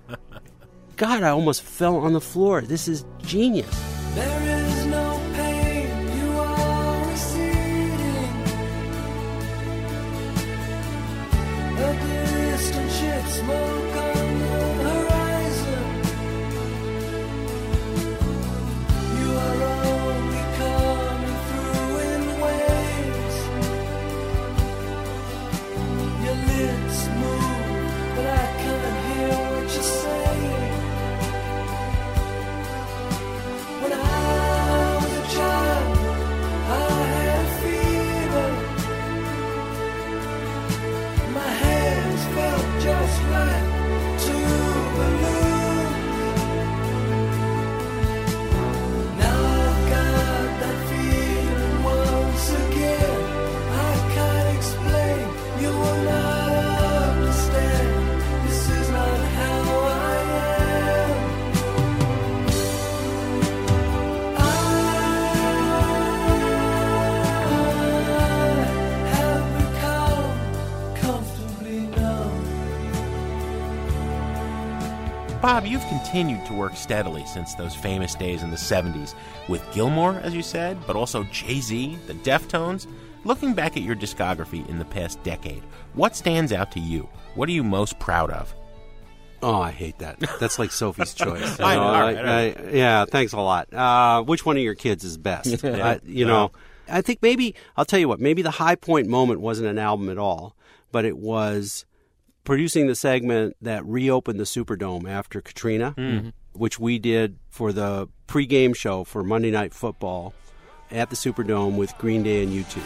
God, I almost fell on the floor. This is genius. There is no pain, you are receding. A distant ship, smoke on the horizon. You are only coming through in waves. Your lips move, but I can't hear what you're saying. When I was a child, I had a fever. My hands felt just like two balloons. Now I've got that feeling once again. I can't explain, you will not understand. This is not how I am. Bob, you've continued to work steadily since those famous days in the seventies with Gilmore, as you said, but also Jay-Z, the Deftones. Looking back at your discography in the past decade, what stands out to you? What are you most proud of? Oh, I hate that. That's like Sophie's Choice. I know. know, Right, I, right. I, yeah, thanks a lot. Uh, which one of your kids is best? I, you know, I think maybe, I'll tell you what, maybe the high point moment wasn't an album at all, but it was producing the segment that reopened the Superdome after Katrina, mm-hmm. which we did for the pregame show for Monday Night Football at the Superdome with Green Day and U two.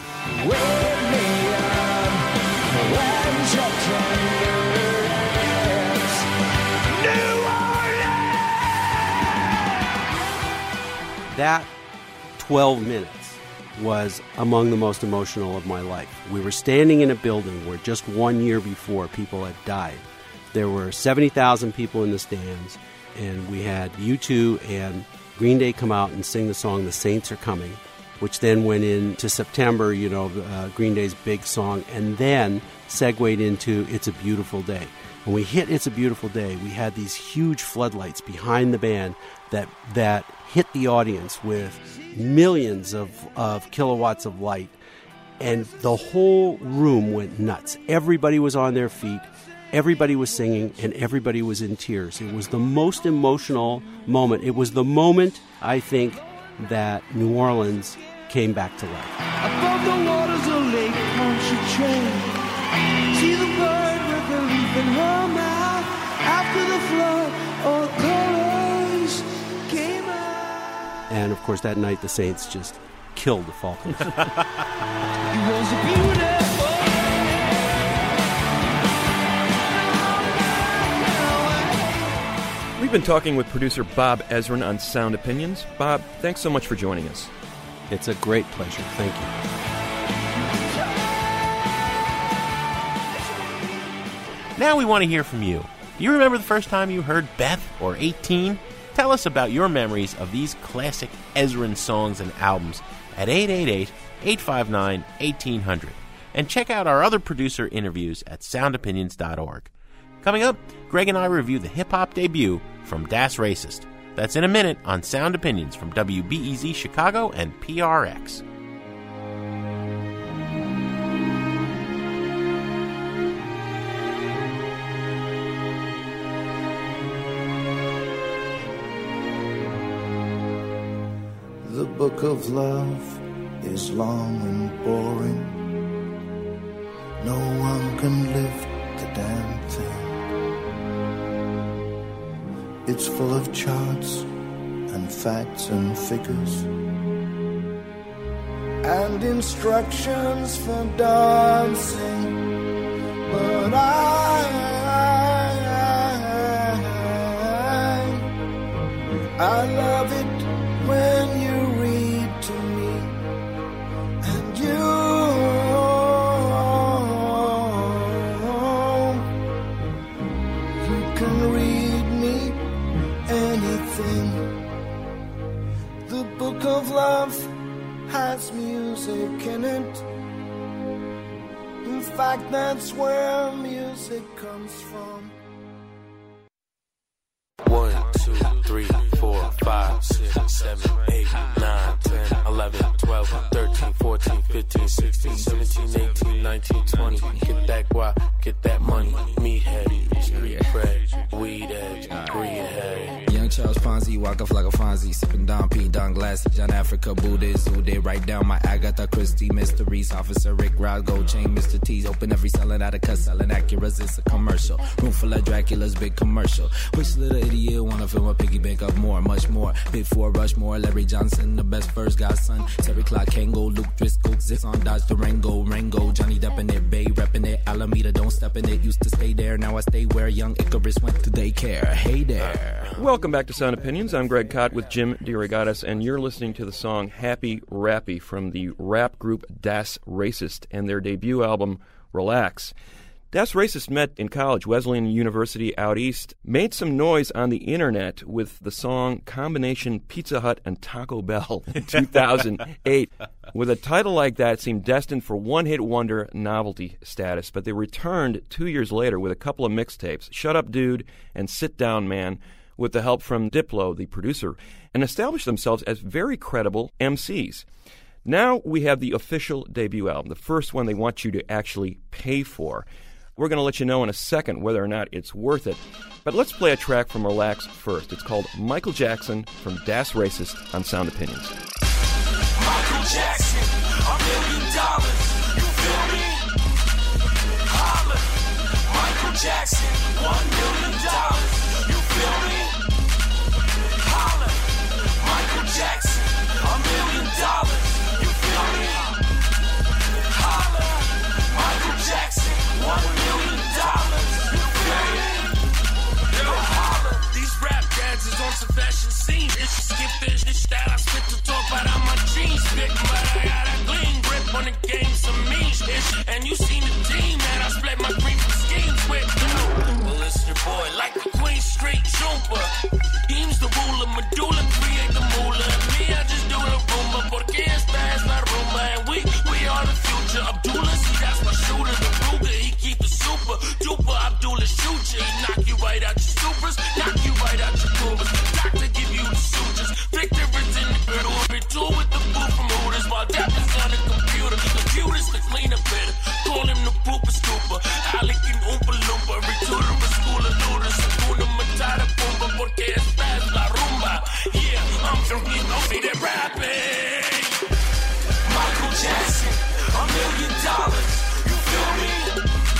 That twelve minutes was among the most emotional of my life. We were standing in a building where just one year before people had died. There were seventy thousand people in the stands, and we had U two and Green Day come out and sing the song The Saints Are Coming, which then went into September, you know, uh, Green Day's big song, and then segued into It's a Beautiful Day. When we hit It's a Beautiful Day, we had these huge floodlights behind the band that that hit the audience with millions of, of kilowatts of light, and the whole room went nuts. Everybody was on their feet, everybody was singing, and everybody was in tears. It was the most emotional moment. It was the moment, I think, that New Orleans came back to life. Above the waters of Lake Pontchartrain, See the bird with the leaf in her mouth. After the flood, all colors came out. And of course, that night the Saints just killed the Falcons. It was beautiful. We've been talking with producer Bob Ezrin on Sound Opinions. Bob, thanks so much for joining us. It's a great pleasure. Thank you. Now we want to hear from you. Do you remember the first time you heard Beth or eighteen? Tell us about your memories of these classic Ezrin songs and albums at eight eight eight, eight five nine, one eight zero zero. And check out our other producer interviews at sound opinions dot org. Coming up, Greg and I review the hip-hop debut from Das Racist. That's in a minute on Sound Opinions from W B E Z Chicago and P R X. The book of love is long and boring. No one can lift the damn thing. It's full of charts and facts and figures and instructions for dancing. But I, I, I love it when you read to me, and you, you can read me anything. The book of love has music in it. In fact, that's where music comes from. One, two, three, four, five, six, seven, eight, nine, ten, eleven, twelve, thirteen, fourteen, fifteen, sixteen, seventeen, eighteen, nineteen, twenty. Get that guap, get that money. Meathead, street bread, weed edge, greed head. Young Charles Ponzi, walk off like a Fonzie, sipping Don P, Don glasses, John Africa, Buddhist, Uday, write down my Agatha Christie mysteries, Officer Rick Rod, Gold Chain, Mister T's, open every selling out of cuss, selling Acuras, it's a commercial, room full of Dracula's, big commercial, which little idiot wanna fill my piggy bank up more, much more, Big Four, Rushmore, Larry Johnson, the best first godson, Terry Clark, Kango, Luke Driscoll, Zix on Dodge, Durango, Rango, Johnny Depp in it, Bay, reppin' it, Alameda, don't step in it, used to stay there, now I stay where young Icarus went to daycare, hey there. Welcome back to Sound Opinions. I'm Greg Kot with Jim DeRogatis, and you're listening to the song Happy Rappy from the rap group Das Racist and their debut album, Relax. Das Racist met in college, Wesleyan University out east, made some noise on the internet with the song Combination Pizza Hut and Taco Bell in two thousand eight. With a title like that, it seemed destined for one-hit wonder novelty status, but they returned two years later with a couple of mixtapes, Shut Up Dude and Sit Down Man, with the help from Diplo, the producer, and established themselves as very credible M Cs. Now we have the official debut album, the first one they want you to actually pay for. We're going to let you know in a second whether or not it's worth it. But let's play a track from Relax first. It's called Michael Jackson from Das Racist on Sound Opinions. Michael Jackson, a million dollars, you feel me? Holla. Michael Jackson, one million dollars, you feel me? Holla. Michael Jackson, a million dollars, you feel me? Holla. Michael Jackson, one million dollars, you feel me? Yo, holla. These rap dads is on some fashion scenes. It's skip this, this style I spit to talk about how my jeans fit, but I got a clean grip on the game, some mean shit. And you seen the team that I split my cream for schemes with. Well, it's your boy, like the Queen Street Trooper. He's the ruler, medulla, create the moolah. And me, I just do the rumba, porque esta es la rumba. And we, we are the future. Abdullah, see, that's my shooter. The Ruger, he keep it super duper. Abdullah shoot you, he knock you right out your supers, knock you right out your cougars. Doctor give you the sutures. Victor is in the middle. Be two with the boo from Hooters. While Depp is on the computer. Computers to clean up better. Call him the pooper scooper. Alec and Oompa Loompa. Return to school of looters. Hakuna Matata Pumba. Porque esta es la rumba. Yeah, I'm drinking over that rapping. Michael Jackson, a million dollars. You feel me?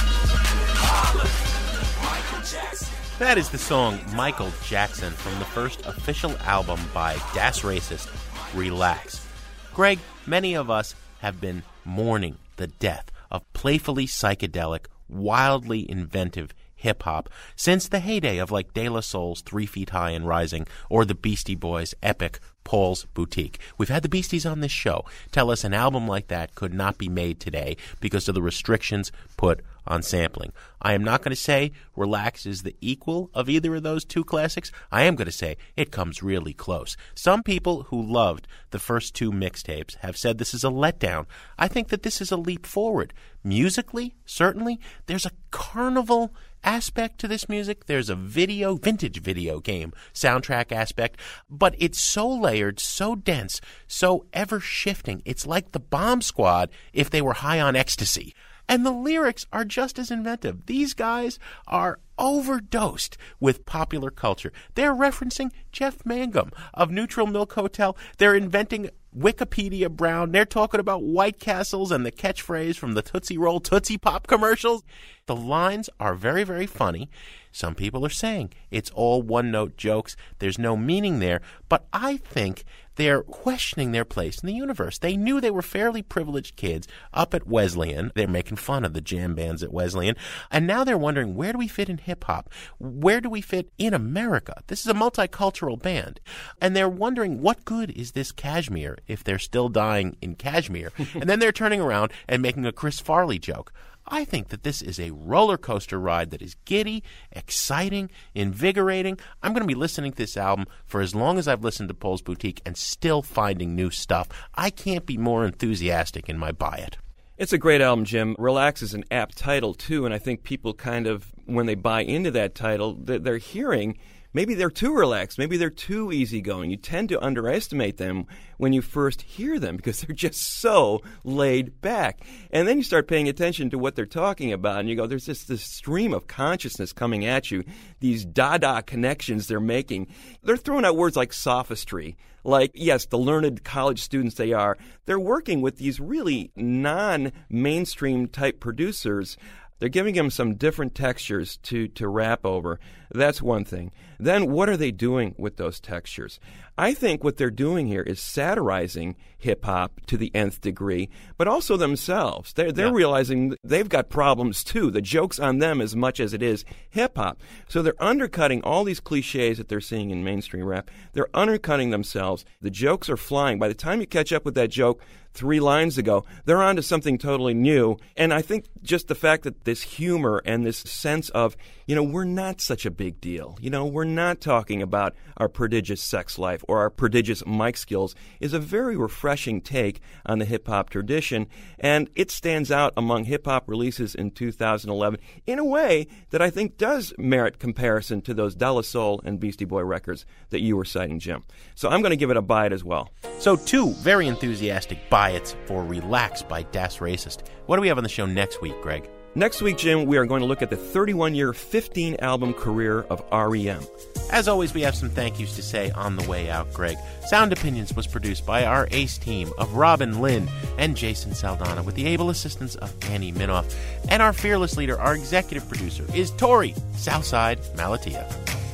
That is the song Michael Jackson from the first official album by Das Racist, Relax. Greg, many of us have been mourning the death of playfully psychedelic, wildly inventive hip-hop since the heyday of like De La Soul's Three Feet High and Rising or the Beastie Boys' epic Paul's Boutique. We've had the Beasties on this show tell us an album like that could not be made today because of the restrictions put on sampling. I am not going to say Relax is the equal of either of those two classics. I am going to say it comes really close. Some people who loved the first two mixtapes have said this is a letdown. I think that this is a leap forward. Musically, certainly, there's a carnival aspect to this music. There's a video, vintage video game soundtrack aspect, but it's so layered, so dense, so ever-shifting. It's like the Bomb Squad if they were high on ecstasy. And the lyrics are just as inventive. These guys are overdosed with popular culture. They're referencing Jeff Mangum of Neutral Milk Hotel. They're inventing Wikipedia Brown. They're talking about White Castles and the catchphrase from the Tootsie Roll Tootsie Pop commercials. The lines are very, very funny. Some people are saying it's all one-note jokes. There's no meaning there. But I think they're questioning their place in the universe. They knew they were fairly privileged kids up at Wesleyan. They're making fun of the jam bands at Wesleyan. And now they're wondering, where do we fit in hip-hop? Where do we fit in America? This is a multicultural band. And they're wondering, what good is this Kashmir if they're still dying in Kashmir? And then they're turning around and making a Chris Farley joke. I think that this is a roller coaster ride that is giddy, exciting, invigorating. I'm going to be listening to this album for as long as I've listened to Paul's Boutique and still finding new stuff. I can't be more enthusiastic in my buy it. It's a great album, Jim. Relax is an apt title, too, and I think people kind of, when they buy into that title, they're hearing maybe they're too relaxed. Maybe they're too easygoing. You tend to underestimate them when you first hear them because they're just so laid back. And then you start paying attention to what they're talking about, and you go, there's just this stream of consciousness coming at you, these Dada connections they're making. They're throwing out words like sophistry. Like, yes, the learned college students they are, they're working with these really non-mainstream type producers. They're giving them some different textures to, to rap over. That's one thing. Then what are they doing with those textures? I think what they're doing here is satirizing hip-hop to the nth degree, but also themselves. They're, they're yeah. realizing they've got problems, too. The joke's on them as much as it is hip-hop. So they're undercutting all these cliches that they're seeing in mainstream rap. They're undercutting themselves. The jokes are flying. By the time you catch up with that joke three lines ago, they're on to something totally new. And I think just the fact that this humor and this sense of, you know, we're not such a big deal. You know, we're not talking about our prodigious sex life or our prodigious mic skills is a very refreshing take on the hip-hop tradition. And it stands out among hip-hop releases in two thousand eleven in a way that I think does merit comparison to those De La Soul and Beastie Boy records that you were citing, Jim. So I'm going to give it a buy it as well. So two very enthusiastic buy-its for Relax by Das Racist. What do we have on the show next week, Greg? Next week, Jim, we are going to look at the thirty-one-year, fifteen-album career of R E M. As always, we have some thank yous to say on the way out, Greg. Sound Opinions was produced by our ace team of Robin Lynn and Jason Saldana with the able assistance of Annie Minoff. And our fearless leader, our executive producer, is Tori Southside Malatia.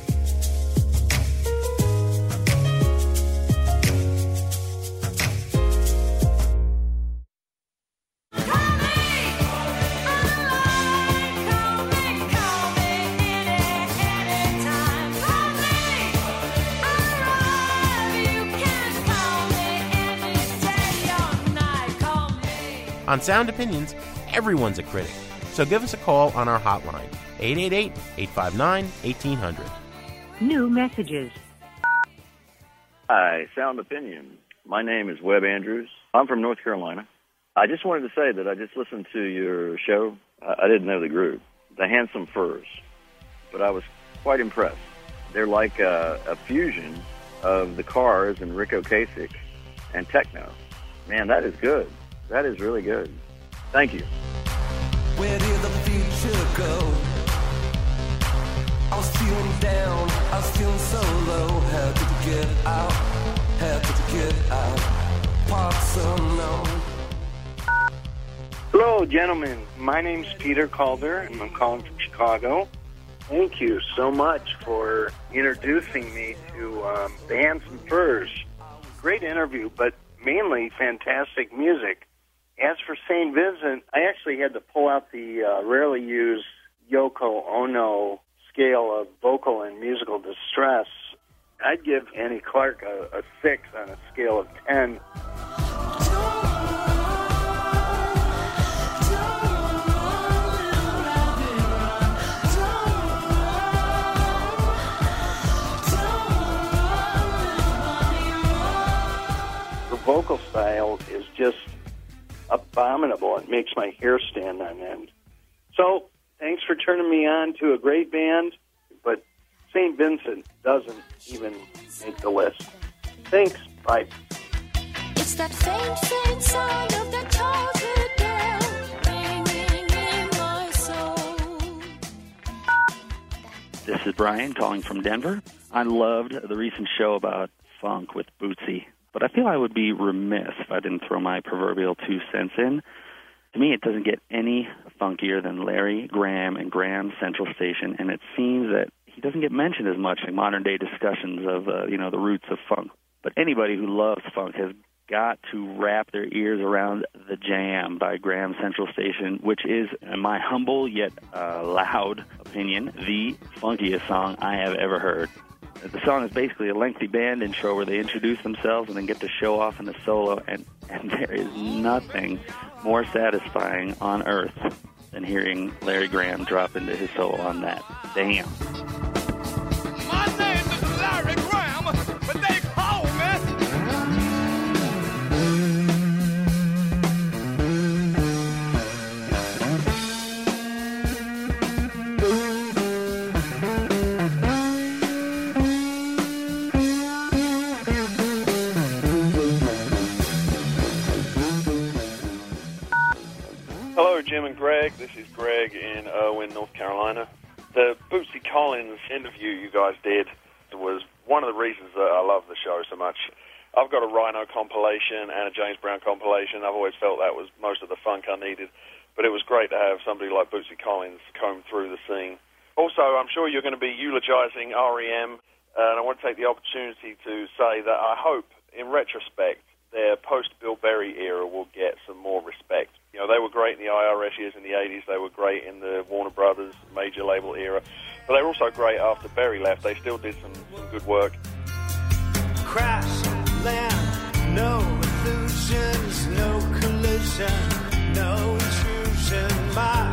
On Sound Opinions, everyone's a critic. So give us a call on our hotline, eight eight eight, eight five nine, one eight zero zero. New messages. Hi, Sound Opinions. My name is Webb Andrews. I'm from North Carolina. I just wanted to say that I just listened to your show. I didn't know the group, the Handsome Furs, but I was quite impressed. They're like a, a fusion of the Cars and Rick Ocasek and techno. Man, that is good. That is really good. Thank you. Where did the future go? I was feeling down, I was feeling so low. How did you get out? How did you get out? Parts unknown. Hello, gentlemen. My name's Peter Calder, and I'm calling from Chicago. Thank you so much for introducing me to um, the Handsome Furs. Great interview, but mainly fantastic music. As for Saint Vincent, I actually had to pull out the uh, rarely used Yoko Ono scale of vocal and musical distress. I'd give Annie Clark a, a six on a scale of ten. The vocal style is just abominable. It makes my hair stand on end. So, thanks for turning me on to a great band, but Saint Vincent doesn't even make the list. Thanks. Bye. It's that faint, faint sound of the childhood bell ringing in my soul. This is Brian calling from Denver. I loved the recent show about funk with Bootsy, but I feel I would be remiss if I didn't throw my proverbial two cents in. To me, it doesn't get any funkier than Larry Graham and Graham Central Station, and it seems that he doesn't get mentioned as much in modern-day discussions of, uh, you know, the roots of funk. But anybody who loves funk has got to wrap their ears around The Jam by Graham Central Station, which is, in my humble yet uh, loud opinion, the funkiest song I have ever heard. The song is basically a lengthy band intro where they introduce themselves and then get to show off in a solo, and, and there is nothing more satisfying on earth than hearing Larry Graham drop into his solo on that. Damn. My name is Larry Graham, but they call me. Hello, Jim and Greg. This is Greg in Irwin, North Carolina. The Bootsy Collins interview you guys did was one of the reasons that I love the show so much. I've got a Rhino compilation and a James Brown compilation. I've always felt that was most of the funk I needed, but it was great to have somebody like Bootsy Collins comb through the scene. Also, I'm sure you're going to be eulogizing R E M, and I want to take the opportunity to say that I hope, in retrospect, their post-Bill Berry era will get some more respect. You know, they were great in the I R S years in the eighties. They were great in the Warner Brothers major label era. But they were also great after Berry left. They still did some, some good work. Crash, land, no illusions, no collision, no intrusion. My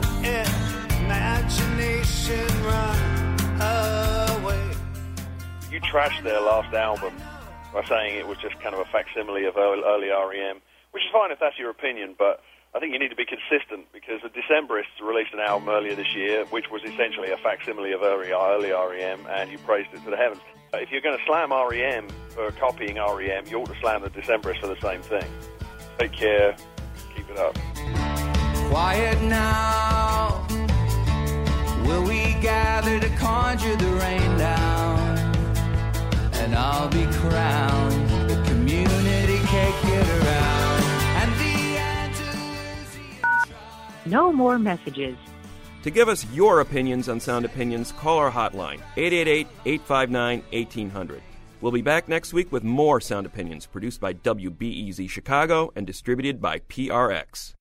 imagination run away. You trashed their last album by saying it was just kind of a facsimile of early, early R E M, which is fine if that's your opinion, but I think you need to be consistent, because the Decemberists released an album earlier this year which was essentially a facsimile of early, early R E M, and you praised it to the heavens. If you're going to slam R E M for copying R E M, you ought to slam the Decemberists for the same thing. Take care. Keep it up. Quiet now. Will we gather to conjure the rain down? And I'll be crowned. The community can't get around. And the answer is No more messages. To give us your opinions on Sound Opinions, call our hotline, eight eight eight, eight five nine, eighteen hundred. We'll be back next week with more Sound Opinions, produced by W B E Z Chicago and distributed by P R X.